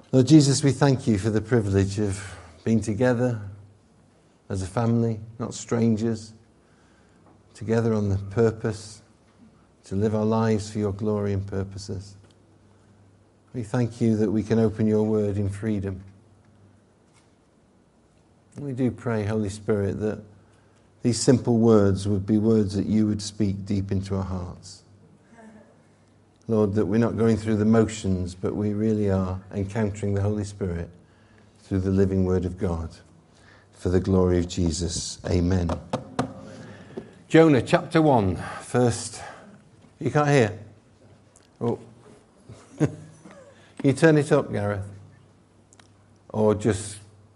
Lord Jesus, we thank you for the privilege of being together as a family, not strangers, together on the purpose to live our lives for your glory and purposes. We thank you that we can open your word in freedom. And we do pray, Holy Spirit, that these simple words would be words that you would speak deep into our hearts. Lord, that we're not going through the motions, but we really are encountering the Holy Spirit through the living word of God. For the glory of Jesus. Amen. Jonah chapter 1, first. You can't hear? Oh. Can you turn it up, Gareth? Or just...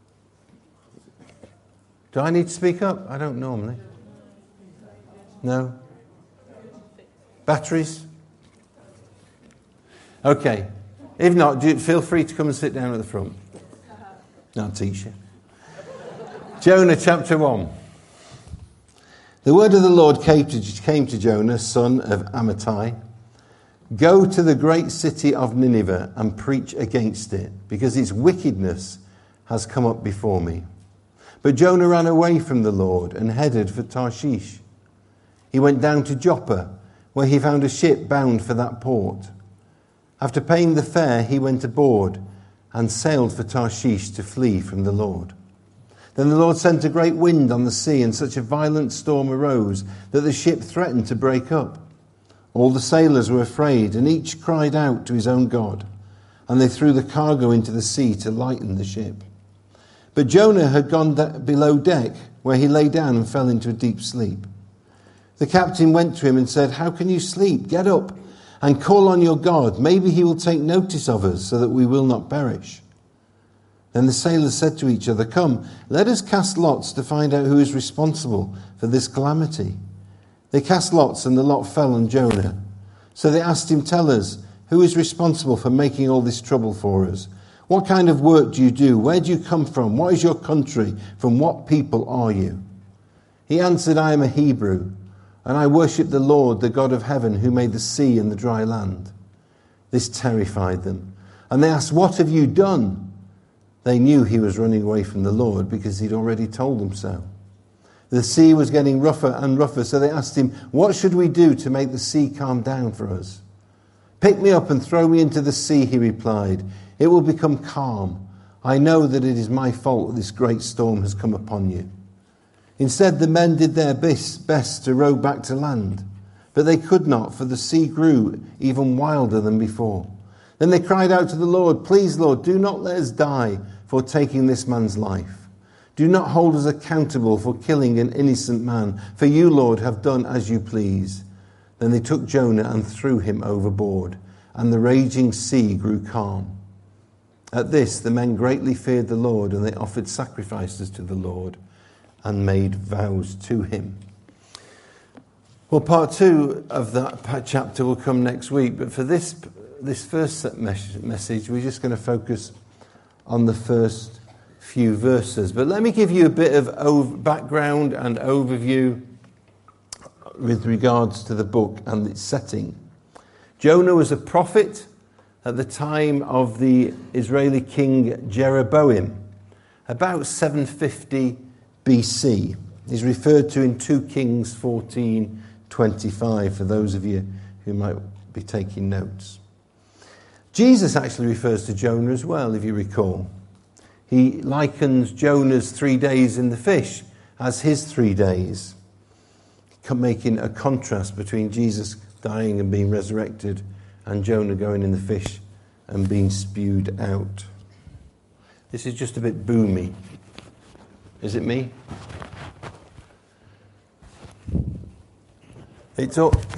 Do I need to speak up? I don't normally. No? Batteries? Okay. If not, feel free to come and sit down at the front. I'll teach you. Jonah chapter 1. The word of the Lord came to Jonah, son of Amittai. Go to the great city of Nineveh and preach against it, because its wickedness has come up before me. But Jonah ran away from the Lord and headed for Tarshish. He went down to Joppa, where he found a ship bound for that port. After paying the fare, he went aboard and sailed for Tarshish to flee from the Lord. Then the Lord sent a great wind on the sea, and such a violent storm arose that the ship threatened to break up. All the sailors were afraid, and each cried out to his own God, and they threw the cargo into the sea to lighten the ship. But Jonah had gone below deck, where he lay down and fell into a deep sleep. The captain went to him and said, "How can you sleep? Get up and call on your God. Maybe he will take notice of us so that we will not perish." Then the sailors said to each other, "Come, let us cast lots to find out who is responsible for this calamity." They cast lots, and the lot fell on Jonah. So they asked him, "Tell us, who is responsible for making all this trouble for us? What kind of work do you do? Where do you come from? What is your country? From what people are you?" He answered, "I am a Hebrew, and I worship the Lord, the God of heaven, who made the sea and the dry land." This terrified them, and they asked, "What have you done?" They knew he was running away from the Lord because he'd already told them so. The sea was getting rougher and rougher, so they asked him, "What should we do to make the sea calm down for us?" "Pick me up and throw me into the sea," he replied. "It will become calm. I know that it is my fault that this great storm has come upon you." Instead, the men did their best to row back to land, but they could not, for the sea grew even wilder than before. Then they cried out to the Lord, "Please, Lord, do not let us die for taking this man's life. Do not hold us accountable for killing an innocent man, for you, Lord, have done as you please." Then they took Jonah and threw him overboard, and the raging sea grew calm. At this, the men greatly feared the Lord, and they offered sacrifices to the Lord and made vows to him. Well, part 2 of that chapter will come next week, but for this first message, we're just going to focus on the first few verses. But let me give you a bit of background and overview with regards to the book and its setting. Jonah was a prophet at the time of the Israeli king Jeroboam, about 750 BC. He's referred to in 2 Kings 14:25 for those of you who might be taking notes. Jesus actually refers to Jonah as well, if you recall. He likens Jonah's 3 days in the fish as his 3 days, making a contrast between Jesus dying and being resurrected and Jonah going in the fish and being spewed out. This is just a bit boomy. Is it me? It's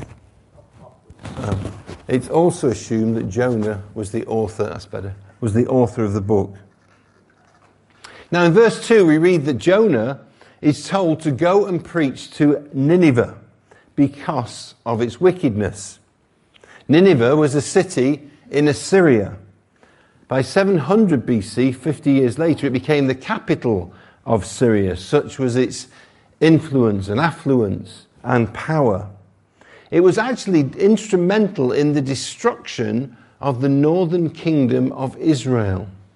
also assumed that Jonah was the author, was the author of the book. Now in verse 2 we read that Jonah is told to go and preach to Nineveh because of its wickedness. Nineveh was a city in Assyria. By 700 BC, 50 years later, it became the capital of Syria. Such was its influence and affluence and power. It was actually instrumental in the destruction of the northern kingdom of Israel.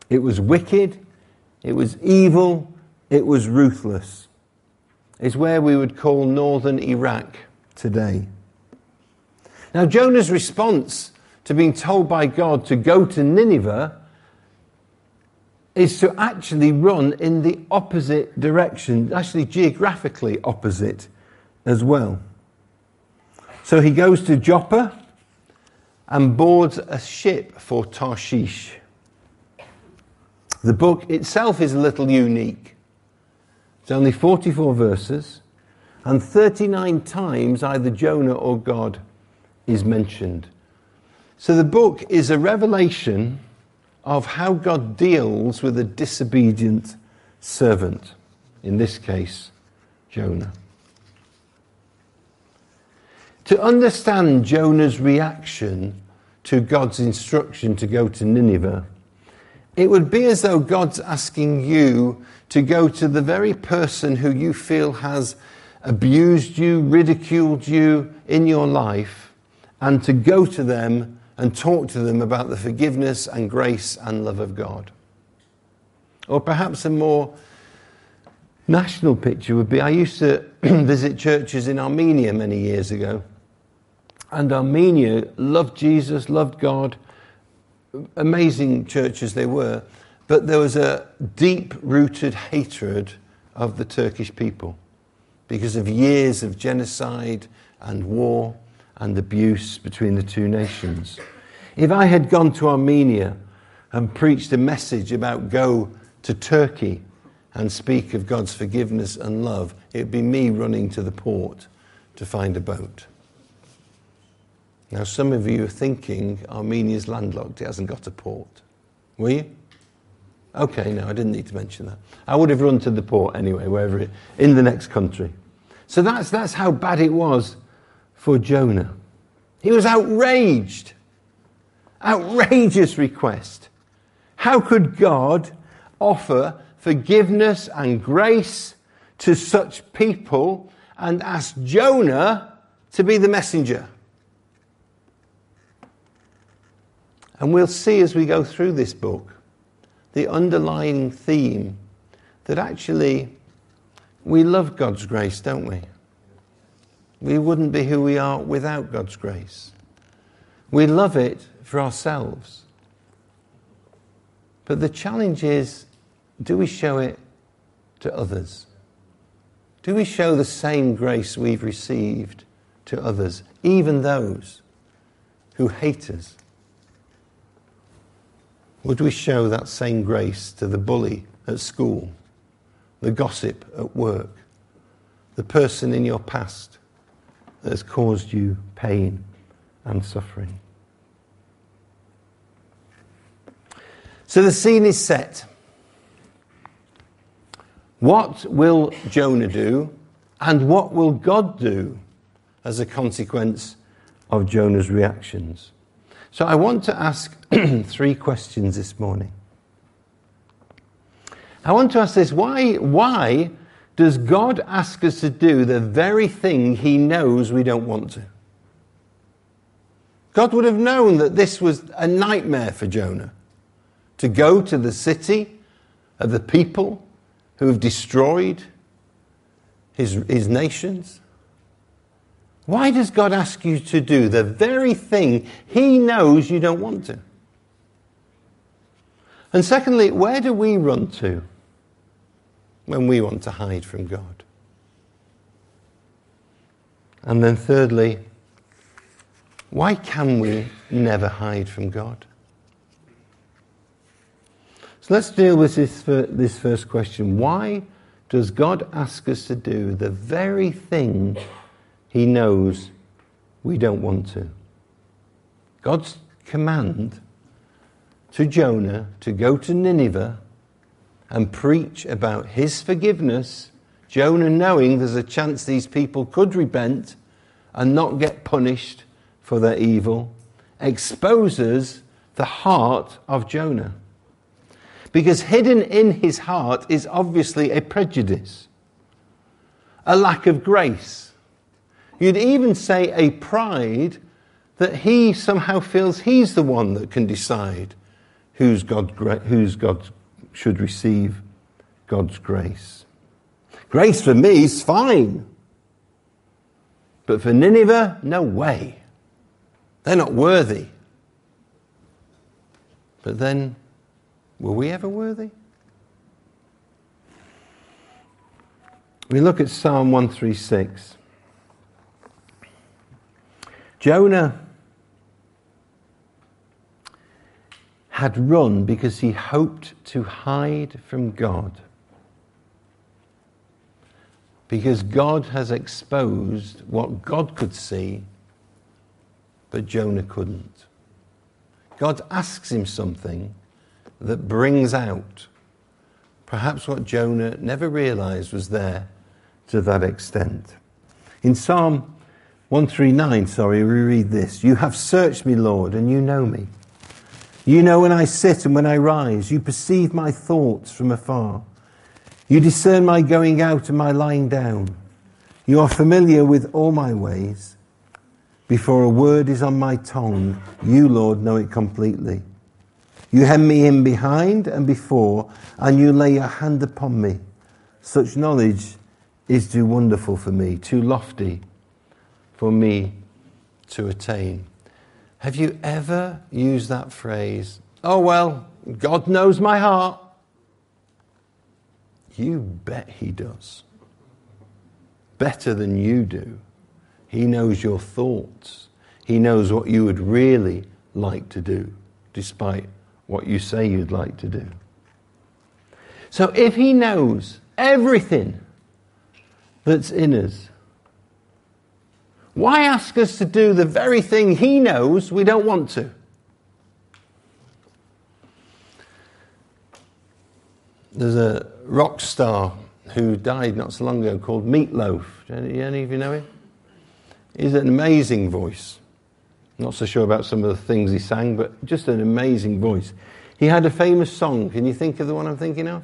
It was wicked, it was evil, it was ruthless. It's where we would call northern Iraq today. Now, Jonah's response to being told by God to go to Nineveh is to actually run in the opposite direction, actually geographically opposite as well. So he goes to Joppa and boards a ship for Tarshish. The book itself is a little unique. It's only 44 verses, and 39 times either Jonah or God is mentioned. So the book is a revelation of how God deals with a disobedient servant, in this case, Jonah. To understand Jonah's reaction to God's instruction to go to Nineveh, it would be as though God's asking you to go to the very person who you feel has abused you, ridiculed you in your life, and to go to them and talk to them about the forgiveness and grace and love of God. Or perhaps a more national picture would be, I used to visit churches in Armenia many years ago. And Armenia loved Jesus, loved God, amazing churches they were, but there was a deep-rooted hatred of the Turkish people because of years of genocide and war and abuse between the two nations. If I had gone to Armenia and preached a message about go to Turkey and speak of God's forgiveness and love, it would be me running to the port to find a boat. Now, some of you are thinking Armenia's landlocked, it hasn't got a port. Were you? Okay, no, I didn't need to mention that. I would have run to the port anyway, in the next country. So that's how bad it was for Jonah. He was outraged. Outrageous request. How could God offer forgiveness and grace to such people and ask Jonah to be the messenger? And we'll see as we go through this book the underlying theme that actually we love God's grace, don't we? We wouldn't be who we are without God's grace. We love it for ourselves. But the challenge is, do we show it to others? Do we show the same grace we've received to others, even those who hate us? Would we show that same grace to the bully at school, the gossip at work, the person in your past that has caused you pain and suffering? So the scene is set. What will Jonah do, and what will God do as a consequence of Jonah's reactions? So I want to ask 3 questions this morning. I want to ask this: why does God ask us to do the very thing he knows we don't want to? God would have known that this was a nightmare for Jonah, to go to the city of the people who have destroyed his nations. Why does God ask you to do the very thing he knows you don't want to? And secondly, where do we run to when we want to hide from God? And then thirdly, why can we never hide from God? So let's deal with this first question. Why does God ask us to do the very thing he knows we don't want to? God's command to Jonah to go to Nineveh and preach about his forgiveness, Jonah knowing there's a chance these people could repent and not get punished for their evil, exposes the heart of Jonah. Because hidden in his heart is obviously a prejudice, a lack of grace. You'd even say a pride that he somehow feels he's the one that can decide who's God should receive God's grace. Grace for me is fine. But for Nineveh, no way. They're not worthy. But then, were we ever worthy? We look at Psalm 136. Jonah had run because he hoped to hide from God. Because God has exposed what God could see, but Jonah couldn't. God asks him something that brings out perhaps what Jonah never realized was there to that extent. In Psalm 139, we read this. You have searched me, Lord, and you know me. You know when I sit and when I rise. You perceive my thoughts from afar. You discern my going out and my lying down. You are familiar with all my ways. Before a word is on my tongue, you, Lord, know it completely. You hem me in behind and before, and you lay your hand upon me. Such knowledge is too wonderful for me, too lofty for me to attain. Have you ever used that phrase, oh well, God knows my heart? You bet he does. Better than you do. He knows your thoughts. He knows what you would really like to do, despite what you say you'd like to do. So if he knows everything that's in us, why ask us to do the very thing he knows we don't want to? There's a rock star who died not so long ago called Meat Loaf. Any of you know him? He's an amazing voice. Not so sure about some of the things he sang, but just an amazing voice. He had a famous song. Can you think of the one I'm thinking of?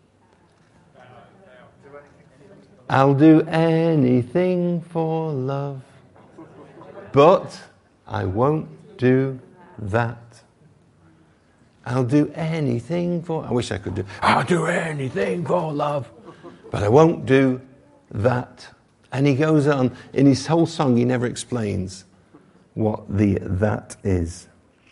I'll do anything for love, but I won't do that. I'll do anything for... I wish I could do... I'll do anything for love, but I won't do that. And he goes on, in his whole song, he never explains what the that is.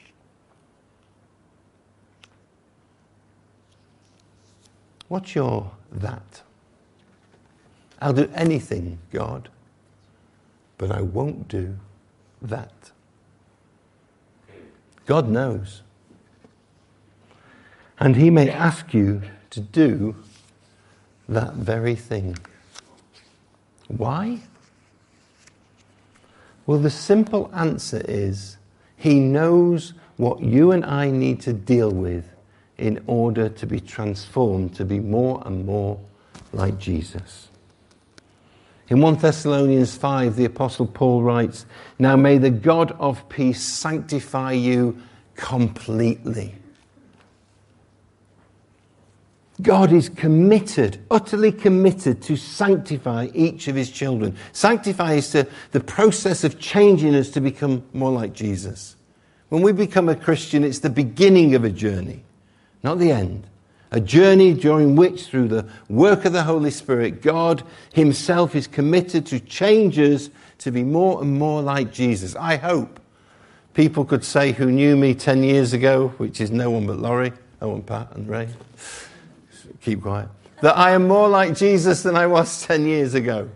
What's your that? I'll do anything, God, but I won't do that. God knows. And he may ask you to do that very thing. Why? Well, the simple answer is he knows what you and I need to deal with in order to be transformed, to be more and more like Jesus. In 1 Thessalonians 5, the Apostle Paul writes, now may the God of peace sanctify you completely. God is committed, utterly committed to sanctify each of his children. Sanctify is the process of changing us to become more like Jesus. When we become a Christian, it's the beginning of a journey, not the end. A journey during which, through the work of the Holy Spirit, God himself is committed to change us to be more and more like Jesus. I hope people could say who knew me 10 years ago, which is no one but Laurie, oh, and Pat and Ray, keep quiet, that I am more like Jesus than I was 10 years ago.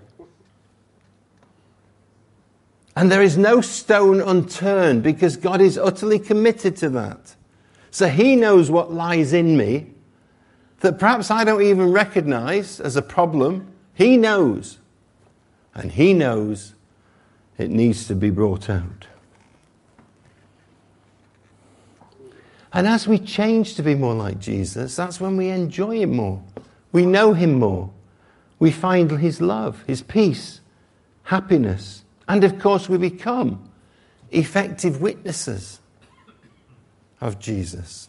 And there is no stone unturned because God is utterly committed to that. So he knows what lies in me that perhaps I don't even recognize as a problem. He knows. And he knows it needs to be brought out. And as we change to be more like Jesus, that's when we enjoy him more. We know him more. We find his love, his peace, happiness. And of course we become effective witnesses of Jesus.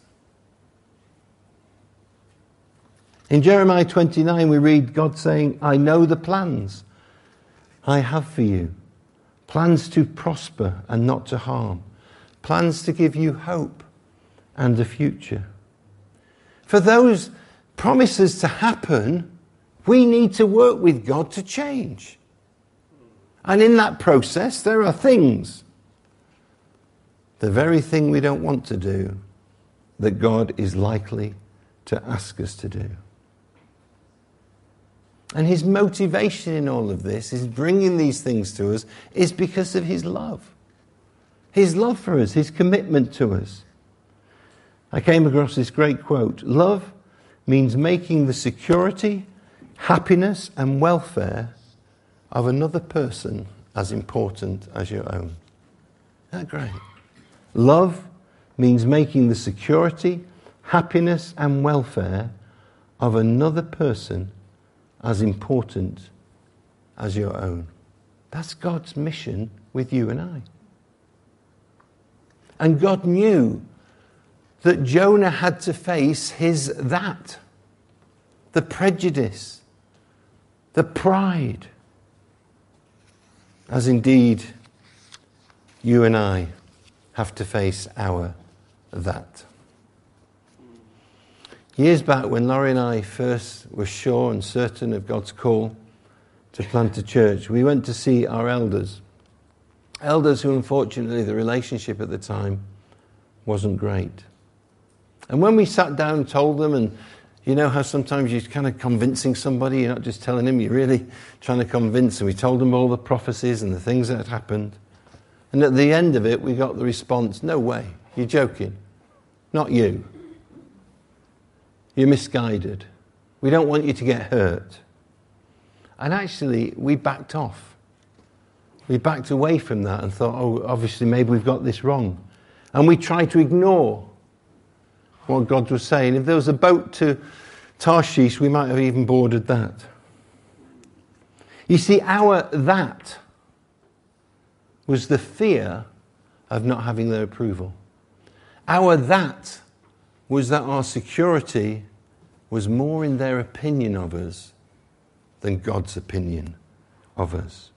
In Jeremiah 29 we read God saying, I know the plans I have for you. Plans to prosper and not to harm. Plans to give you hope and a future. For those promises to happen, we need to work with God to change. And in that process, there are things, the very thing we don't want to do, that God is likely to ask us to do. And his motivation in all of this, is bringing these things to us, is because of his love. His love for us, his commitment to us. I came across this great quote: love means making the security, happiness and welfare of another person as important as your own. Isn't that great? Love means making the security, happiness and welfare of another person as important as your own. That's God's mission with you and I. And God knew that Jonah had to face the prejudice, the pride, as indeed you and I have to face our that. Years back, when Laurie and I first were sure and certain of God's call to plant a church, we went to see our elders. Elders who, unfortunately, the relationship at the time wasn't great. And when we sat down and told them, and you know how sometimes you're kind of convincing somebody, you're not just telling them, you're really trying to convince them. We told them all the prophecies and the things that had happened. And at the end of it, we got the response, no way, you're joking. Not you. You're misguided. We don't want you to get hurt. And actually, we backed off. We backed away from that and thought, oh, obviously maybe we've got this wrong. And we tried to ignore what God was saying. If there was a boat to Tarshish, we might have even boarded that. You see, our that was the fear of not having their approval. Our that was that our security was more in their opinion of us than God's opinion of us.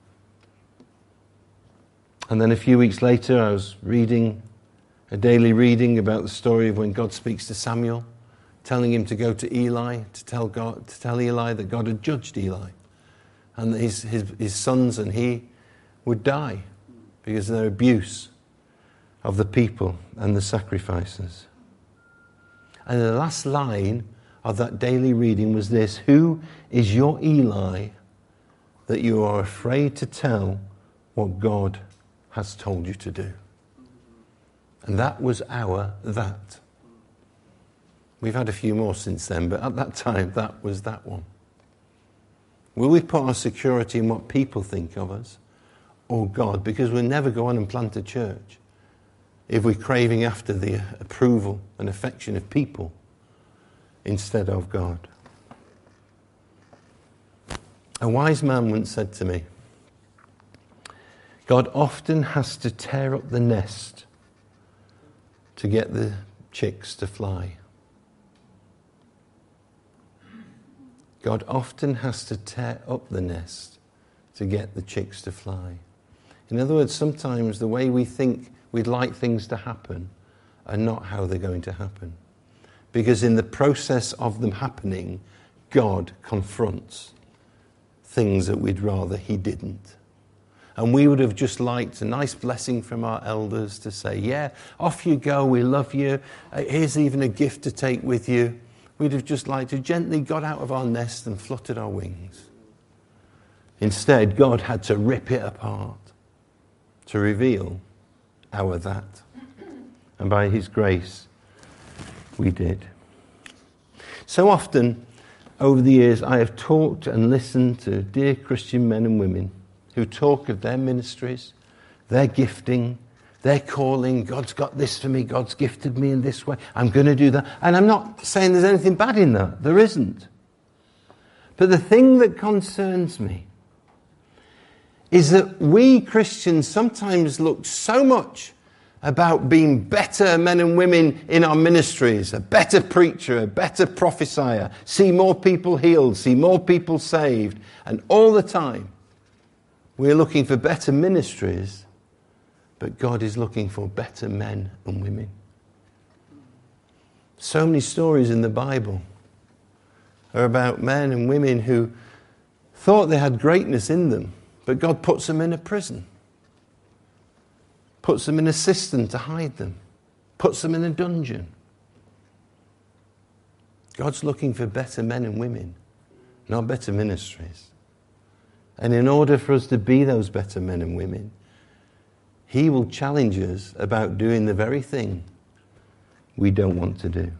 And then a few weeks later, I was reading a daily reading about the story of when God speaks to Samuel, telling him to go to Eli, to tell Eli that God had judged Eli, and that his sons and he would die because of their abuse of the people and the sacrifices. And the last line of that daily reading was this: who is your Eli that you are afraid to tell what God has told you to do? And that was our that. We've had a few more since then, but at that time, that was that one. Will we put our security in what people think of us or God? Because we'll never go on and plant a church if we're craving after the approval and affection of people instead of God. A wise man once said to me, God often has to tear up the nest to get the chicks to fly. God often has to tear up the nest to get the chicks to fly. In other words, sometimes the way we think we'd like things to happen are not how they're going to happen. Because in the process of them happening, God confronts things that we'd rather he didn't. And we would have just liked a nice blessing from our elders to say, yeah, off you go, we love you, here's even a gift to take with you. We'd have just liked to gently got out of our nest and fluttered our wings. Instead, God had to rip it apart to reveal our that. And by his grace, we did. So often, over the years, I have talked and listened to dear Christian men and women who talk of their ministries, their gifting, their calling. God's got this for me. God's gifted me in this way. I'm going to do that. And I'm not saying there's anything bad in that. There isn't. But the thing that concerns me is that we Christians sometimes look so much about being better men and women in our ministries, a better preacher, a better prophesier, see more people healed, see more people saved, and all the time we're looking for better ministries, but God is looking for better men and women. So many stories in the Bible are about men and women who thought they had greatness in them, but God puts them in a prison, puts them in a cistern to hide them, puts them in a dungeon. God's looking for better men and women, not better ministries. And in order for us to be those better men and women, He will challenge us about doing the very thing we don't want to do.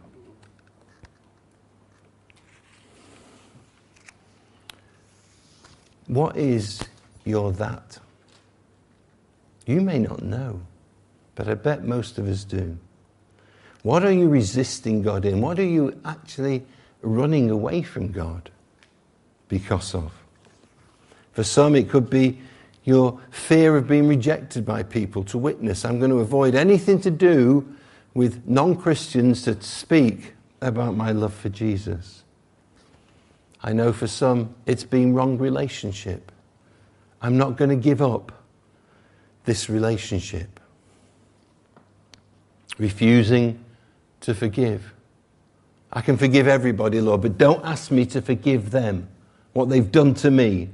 What is your that? You may not know, but I bet most of us do. What are you resisting God in? What are you actually running away from God because of? For some, it could be your fear of being rejected by people to witness. I'm going to avoid anything to do with non-Christians to speak about my love for Jesus. I know for some, it's been wrong relationship. I'm not going to give up this relationship. Refusing to forgive. I can forgive everybody, Lord, but don't ask me to forgive them, what they've done to me.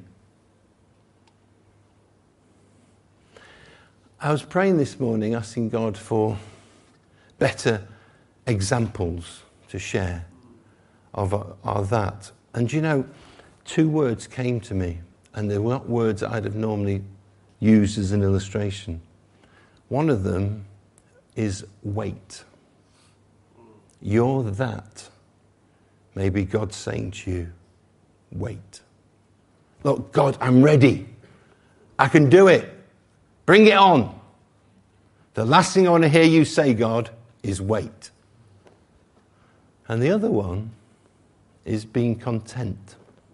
I was praying this morning, asking God for better examples to share of that. And you know, 2 words came to me, and they weren't words I'd have normally used as an illustration. One of them is wait. You're that. Maybe God's saying to you, wait. Look, God, I'm ready. I can do it. Bring it on. The last thing I want to hear you say, God, is wait. And the other one is being content.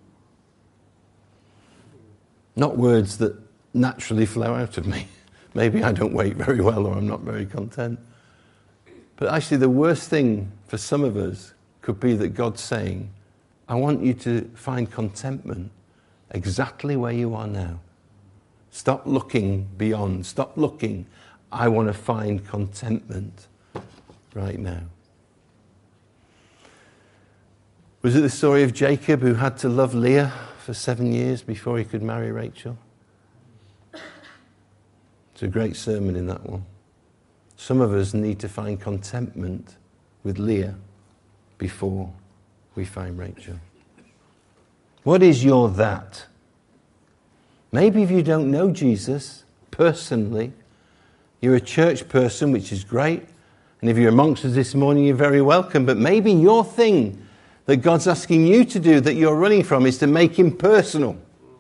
Not words that naturally flow out of me. Maybe I don't wait very well, or I'm not very content. But actually the worst thing for some of us could be that God's saying, I want you to find contentment exactly where you are now. Stop looking beyond. Stop looking. I want to find contentment right now. Was it the story of Jacob who had to love Leah for 7 years before he could marry Rachel? It's a great sermon in that one. Some of us need to find contentment with Leah before we find Rachel. What is your that? Maybe if you don't know Jesus personally, you're a church person, which is great. And if you're amongst us this morning, you're very welcome. But maybe your thing that God's asking you to do, that you're running from, is to make Him personal.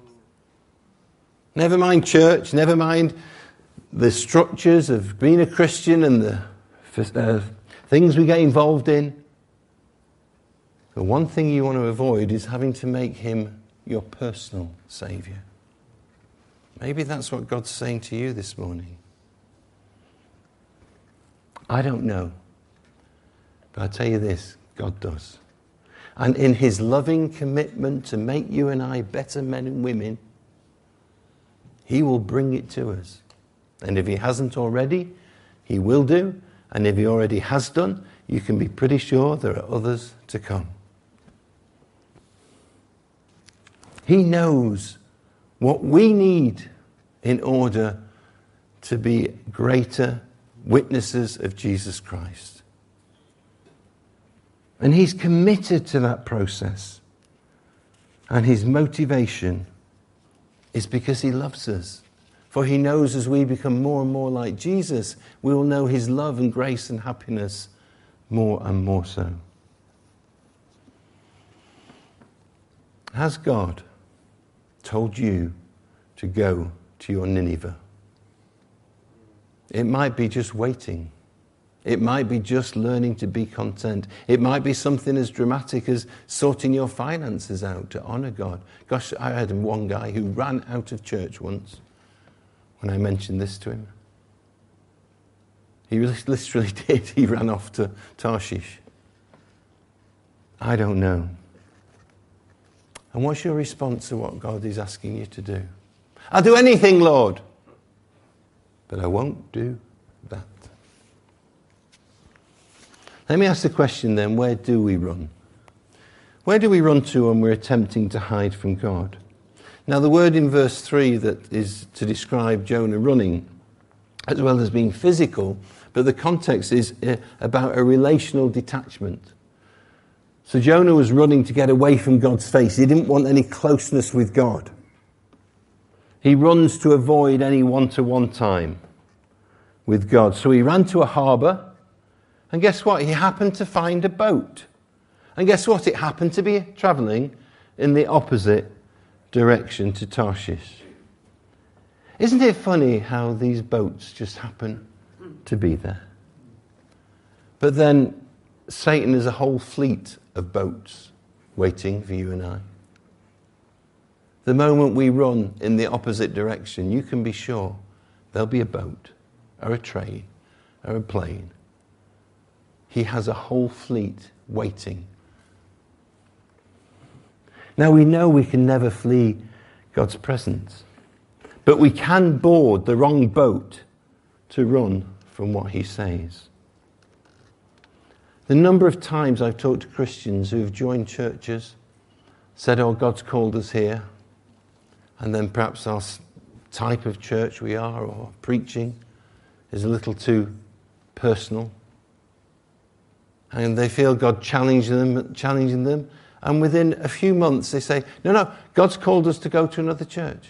Never mind church, never mind the structures of being a Christian and the things we get involved in. The one thing you want to avoid is having to make Him your personal Saviour. Maybe that's what God's saying to you this morning. I don't know. But I tell you this, God does. And in His loving commitment to make you and I better men and women, He will bring it to us. And if He hasn't already, He will do. And if He already has done, you can be pretty sure there are others to come. He knows what we need in order to be greater witnesses of Jesus Christ. And He's committed to that process. And His motivation is because He loves us. For He knows as we become more and more like Jesus, we will know His love and grace and happiness more and more so. Has God told you to go to your Nineveh? It might be just waiting. It might be just learning to be content. It might be something as dramatic as sorting your finances out to honour God. Gosh, I had one guy who ran out of church once when I mentioned this to him. He literally did. He ran off to Tarshish. I don't know. And what's your response to what God is asking you to do? I'll do anything, Lord, but I won't do that. Let me ask the question then, where do we run? Where do we run to when we're attempting to hide from God? Now, the word in verse 3 that is to describe Jonah running, as well as being physical, but the context is about a relational detachment. So Jonah was running to get away from God's face. He didn't want any closeness with God. He runs to avoid any one-to-one time with God. So he ran to a harbour, and guess what? He happened to find a boat. And guess what? It happened to be travelling in the opposite direction to Tarshish. Isn't it funny how these boats just happen to be there? But then Satan has a whole fleet of boats waiting for you and I. The moment we run in the opposite direction, you can be sure there'll be a boat or a train or a plane. He has a whole fleet waiting. Now we know we can never flee God's presence, but we can board the wrong boat to run from what he says. The number of times I've talked to Christians who have joined churches, said, oh, God's called us here, and then perhaps our type of church we are, or preaching, is a little too personal. And they feel God challenging them, and within a few months they say, no, God's called us to go to another church.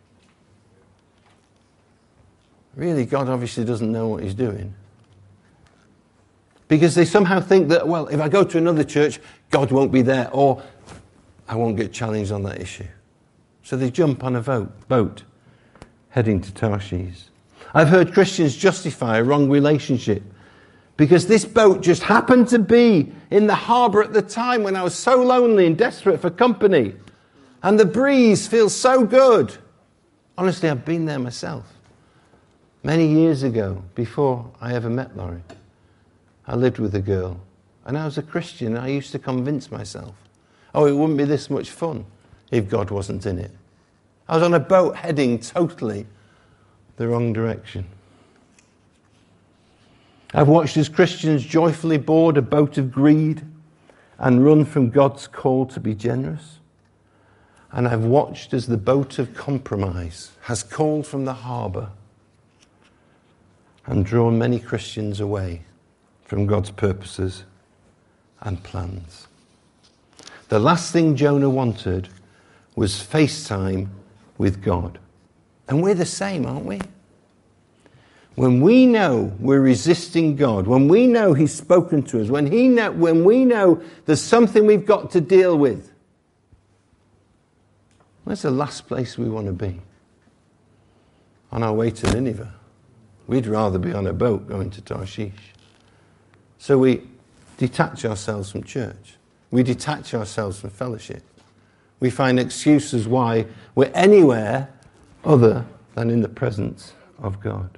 Really, God obviously doesn't know what he's doing. Because they somehow think that, well, if I go to another church, God won't be there, or I won't get challenged on that issue. So they jump on a boat heading to Tarshish. I've heard Christians justify a wrong relationship because this boat just happened to be in the harbour at the time when I was so lonely and desperate for company. And the breeze feels so good. Honestly, I've been there myself. Many years ago, before I ever met Laurie, I lived with a girl. And I was a Christian. And I used to convince myself, oh, it wouldn't be this much fun if God wasn't in it. I was on a boat heading totally the wrong direction. I've watched as Christians joyfully board a boat of greed and run from God's call to be generous. And I've watched as the boat of compromise has called from the harbour and drawn many Christians away from God's purposes and plans. The last thing Jonah wanted was FaceTime with God. And we're the same, aren't we? When we know we're resisting God, when we know he's spoken to us, when we know there's something we've got to deal with, where's the last place we want to be? On our way to Nineveh. We'd rather be on a boat going to Tarshish. So we detach ourselves from church. We detach ourselves from fellowship. We find excuses why we're anywhere other than in the presence of God.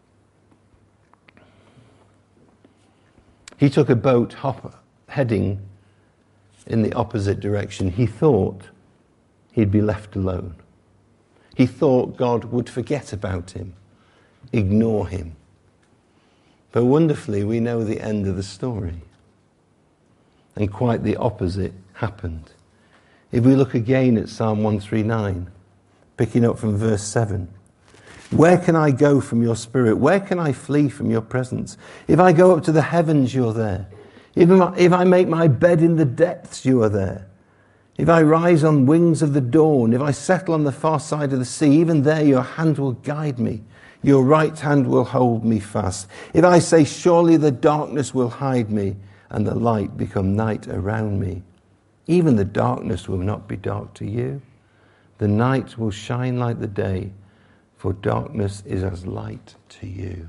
He took a boat heading in the opposite direction. He thought he'd be left alone. He thought God would forget about him, ignore him. But wonderfully, we know the end of the story. And quite the opposite happened. If we look again at Psalm 139, picking up from verse 7. Where can I go from your spirit? Where can I flee from your presence? If I go up to the heavens, you're there. If I make my bed in the depths, you are there. If I rise on wings of the dawn, if I settle on the far side of the sea, even there your hand will guide me. Your right hand will hold me fast. If I say, surely the darkness will hide me, and the light become night around me, even the darkness will not be dark to you. The night will shine like the day, for darkness is as light to you.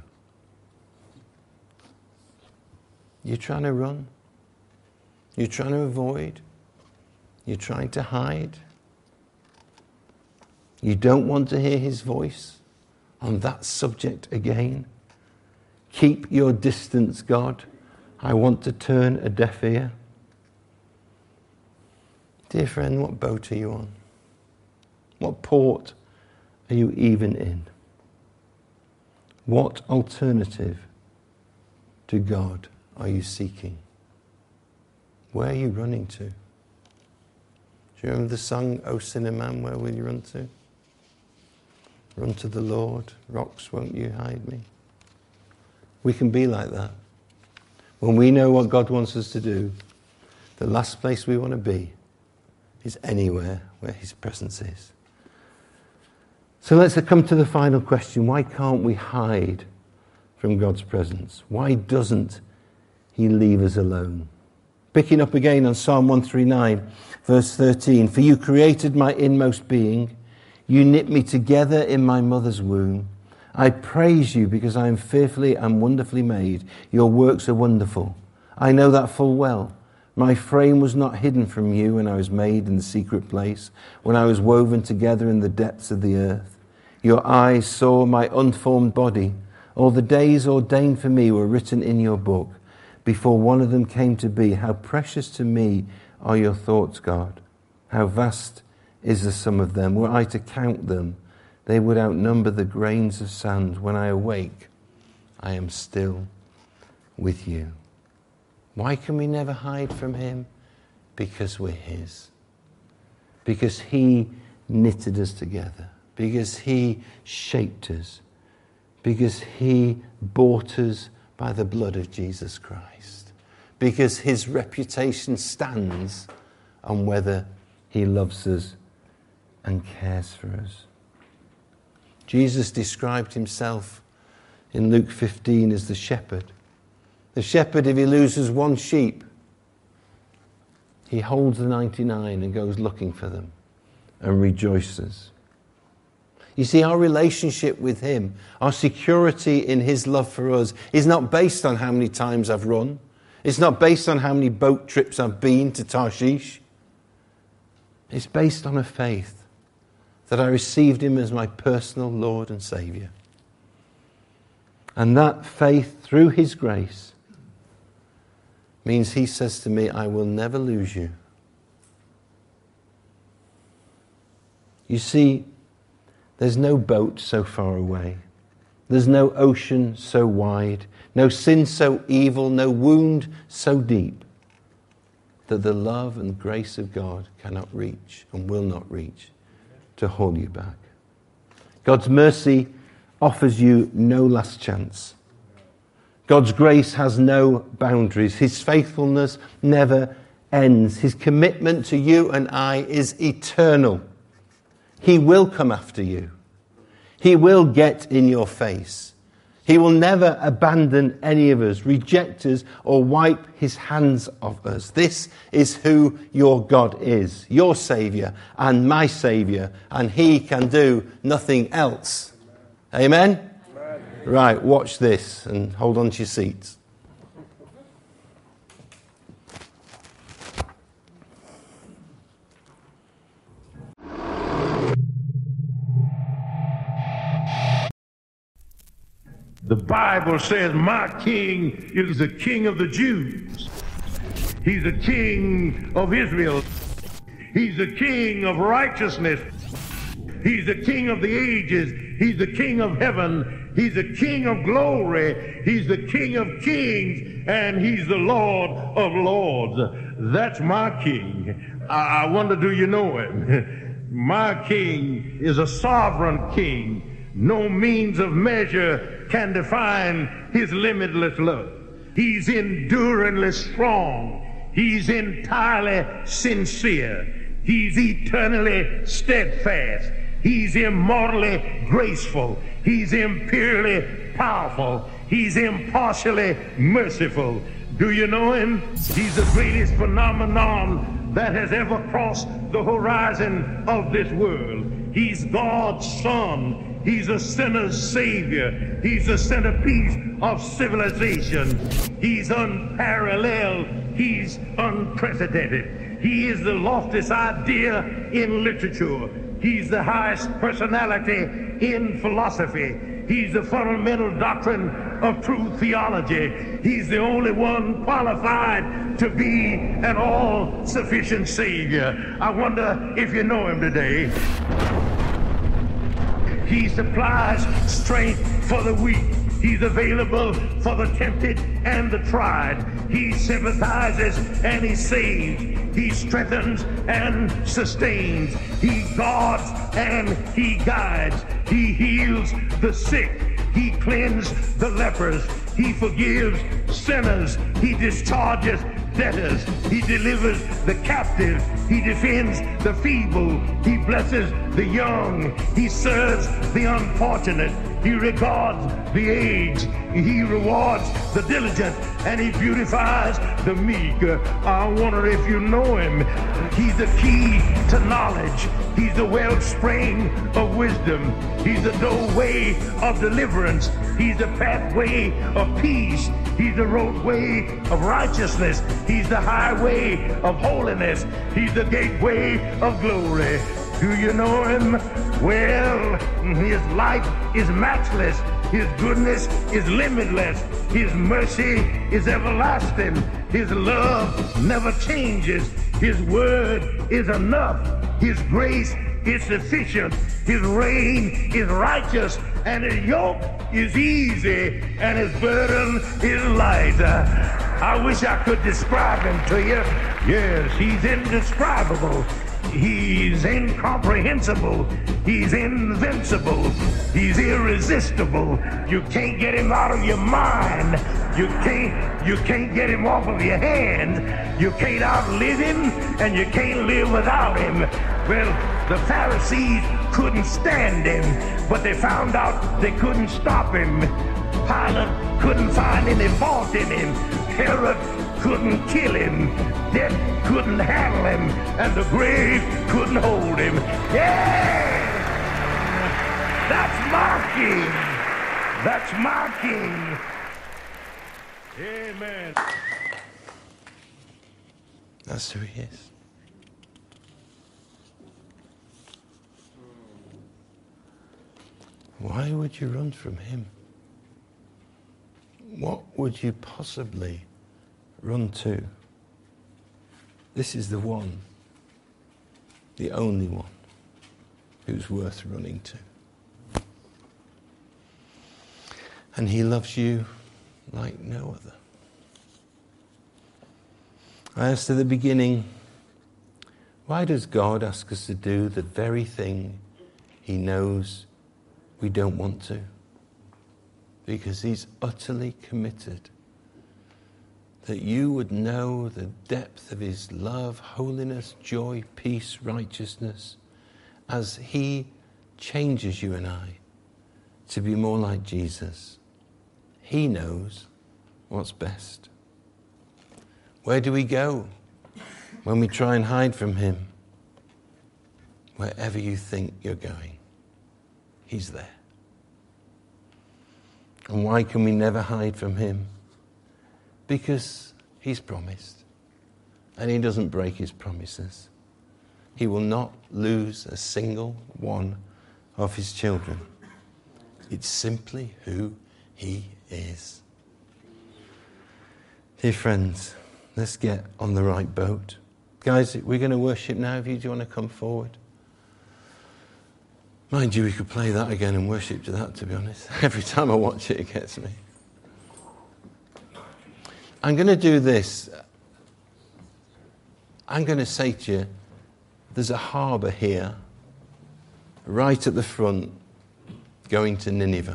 You're trying to run? You're trying to avoid? You're trying to hide? You don't want to hear his voice on that subject again? Keep your distance, God. I want to turn a deaf ear. Dear friend, what boat are you on? What port are you even in? What alternative to God are you seeking? Where are you running to? Do you remember the song, O Sinner Man, where will you run to? Run to the Lord, rocks, won't you hide me? We can be like that. When we know what God wants us to do, the last place we want to be is anywhere where his presence is. So let's come to the final question. Why can't we hide from God's presence? Why doesn't he leave us alone? Picking up again on Psalm 139, verse 13. For you created my inmost being. You knit me together in my mother's womb. I praise you because I am fearfully and wonderfully made. Your works are wonderful. I know that full well. My frame was not hidden from you when I was made in the secret place, when I was woven together in the depths of the earth. Your eyes saw my unformed body. All the days ordained for me were written in your book, before one of them came to be. How precious to me are your thoughts, God. How vast is the sum of them. Were I to count them, they would outnumber the grains of sand. When I awake, I am still with you. Why can we never hide from him? Because we're his. Because he knitted us together. Because he shaped us. Because he bought us by the blood of Jesus Christ. Because his reputation stands on whether he loves us and cares for us. Jesus described himself in Luke 15 as the shepherd. The shepherd, if he loses one sheep, he holds the 99 and goes looking for them and rejoices. You see, our relationship with him, our security in his love for us, is not based on how many times I've run. It's not based on how many boat trips I've been to Tarshish. It's based on a faith that I received him as my personal Lord and Saviour. And that faith, through his grace, means he says to me, I will never lose you. You see, there's no boat so far away. There's no ocean so wide, no sin so evil, no wound so deep that the love and grace of God cannot reach and will not reach to haul you back. God's mercy offers you no last chance. God's grace has no boundaries. His faithfulness never ends. His commitment to you and I is eternal. He will come after you. He will get in your face. He will never abandon any of us, reject us, or wipe his hands off us. This is who your God is, your Saviour and my Saviour, and he can do nothing else. Amen? Amen. Right, watch this and hold on to your seats. The Bible says, my king is the king of the Jews. He's the king of Israel. He's the king of righteousness. He's the king of the ages. He's the king of heaven. He's the king of glory. He's the king of kings. And he's the Lord of lords. That's my king. I wonder, do you know him? My king is a sovereign king. No means of measure can define his limitless love. He's enduringly strong. He's entirely sincere. He's eternally steadfast. He's immortally graceful. He's imperially powerful. He's impartially merciful. Do you know him? He's the greatest phenomenon that has ever crossed the horizon of this world. He's God's Son. He's a sinner's Savior. He's the centerpiece of civilization. He's unparalleled. He's unprecedented. He is the loftiest idea in literature. He's the highest personality in philosophy. He's the fundamental doctrine of true theology. He's the only one qualified to be an all-sufficient Savior. I wonder if you know him today. He supplies strength for the weak. He's available for the tempted and the tried. He sympathizes and he saves. He strengthens and sustains. He guards and he guides. He heals the sick. He cleanses the lepers. He forgives sinners. He discharges debtors. He delivers the captive. He defends the feeble. He blesses the young. He serves the unfortunate. He regards the aged. He rewards the diligent. And he beautifies the meek. I wonder if you know him. He's the key to knowledge. He's the wellspring of wisdom. He's the doorway of deliverance. He's the pathway of peace. He's the roadway of righteousness. He's the highway of holiness. He's the gateway of glory. Do you know him? Well, his life is matchless. His goodness is limitless. His mercy is everlasting. His love never changes. His word is enough. His grace is sufficient. His reign is righteous. And his yoke is easy. And his burden is light. I wish I could describe him to you. Yes, he's indescribable. He's incomprehensible. He's invincible. He's irresistible. You can't get him out of your mind. You can't get him off of your hands. You can't outlive him, and you can't live without him. Well, the Pharisees couldn't stand him, but they found out they couldn't stop him. Pilate couldn't find any fault in him. Herod couldn't kill him. Death couldn't handle him. And the grave couldn't hold him. Yeah! That's my king. That's my king. Amen. That's who he is. Why would you run from him? What would you possibly run to? This is the one, the only one, who's worth running to. And he loves you like no other. I asked at the beginning, why does God ask us to do the very thing he knows we don't want to? Because he's utterly committed that you would know the depth of his love, holiness, joy, peace, righteousness, as he changes you and I to be more like Jesus. He knows what's best. Where do we go when we try and hide from him? Wherever you think you're going, he's there. And why can we never hide from him? Because he's promised. And he doesn't break his promises. He will not lose a single one of his children. It's simply who he is. Dear friends, let's get on the right boat. Guys, we're going to worship now. If you do want to come forward. Mind you, we could play that again and worship to that, to be honest. Every time I watch it, it gets me. I'm going to do this. I'm going to say to you, there's a harbour here, right at the front, going to Nineveh.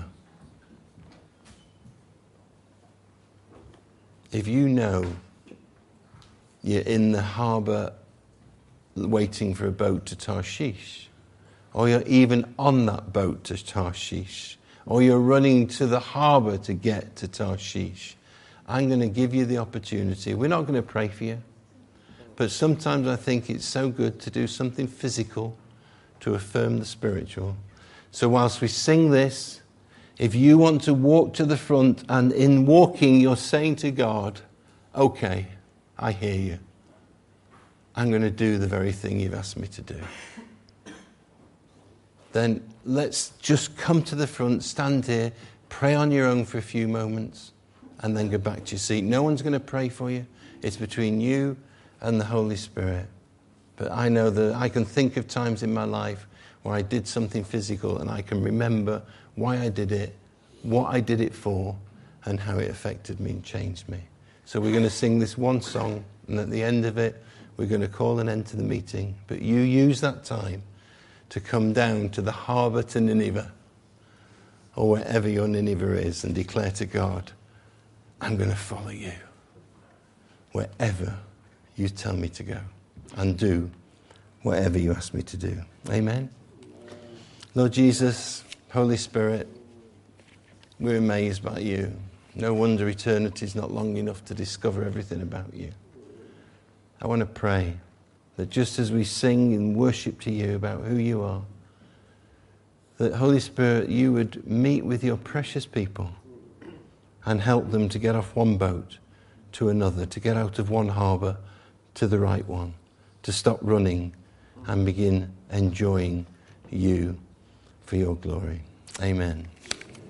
If you know you're in the harbour waiting for a boat to Tarshish, or you're even on that boat to Tarshish, or you're running to the harbour to get to Tarshish, I'm going to give you the opportunity. We're not going to pray for you, but sometimes I think it's so good to do something physical to affirm the spiritual. So whilst we sing this, if you want to walk to the front, and in walking you're saying to God, okay, I hear you. I'm going to do the very thing you've asked me to do. Then let's just come to the front, stand here, pray on your own for a few moments, and then go back to your seat. No one's going to pray for you. It's between you and the Holy Spirit. But I know that I can think of times in my life where I did something physical and I can remember why I did it, what I did it for, and how it affected me and changed me. So we're going to sing this one song, and at the end of it, we're going to call an end to the meeting. But you use that time to come down to the harbour to Nineveh, or wherever your Nineveh is, and declare to God, I'm going to follow you wherever you tell me to go, and do whatever you ask me to do. Amen. Lord Jesus, Holy Spirit, we're amazed by you. No wonder eternity is not long enough to discover everything about you. I want to pray that just as we sing and worship to you about who you are, that Holy Spirit, you would meet with your precious people and help them to get off one boat to another, to get out of one harbour to the right one, to stop running and begin enjoying you for your glory. Amen.